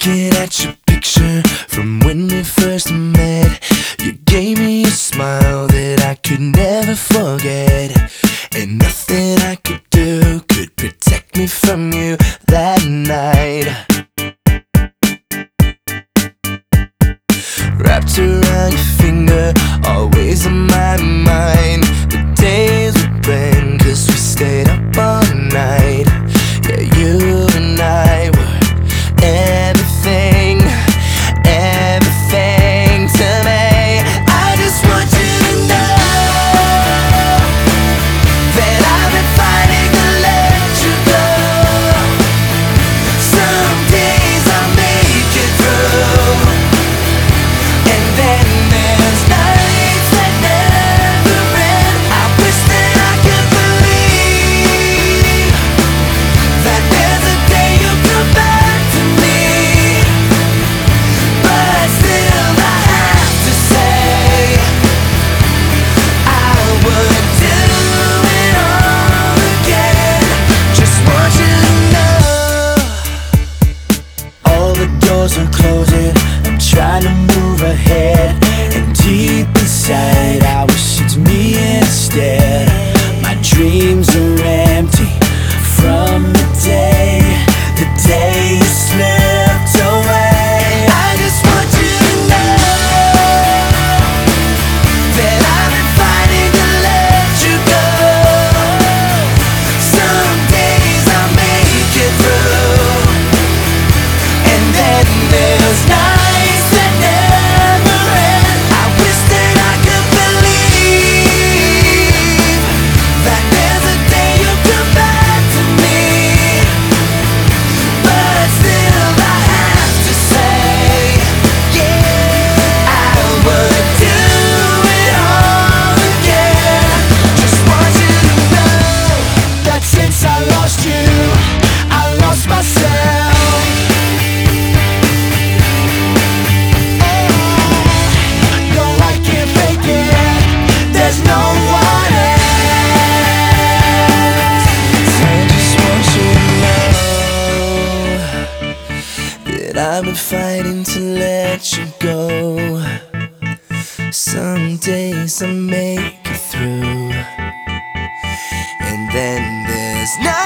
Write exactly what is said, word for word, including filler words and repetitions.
Looking at your picture from when we first met, you gave me a smile that I could never forget, and nothing I could do could protect me from you that night. Wrapped around your finger, always on my mind. The days would bend, cause we stayed up all night. Yeah, you and I were everything, everything to me. I just want you to know that I've been fighting to let you go. Some days I'll make it through, and then there's nights that never end. I wish that I could believe that there's a day you'll come back to me, but still I have to say I would do it all again. Just want you to know all the doors are closing. I'm trying to move ahead, and deep inside I wish it's me instead. My dreams are empty from the day, the day you slipped away. I just want you to know that I've been fighting to let you go. Some days I'll make it through, and then there's nights that never end. I wish that I could believe that there's a day you'll come back to me, but still I have to say, yeah, I would do it all again. Just want you to know that since I lost you, I lost myself. No, I can't fake it, there's no one else. I just want you to know that I've been fighting to let you go. Some days I make it through, and then there's nights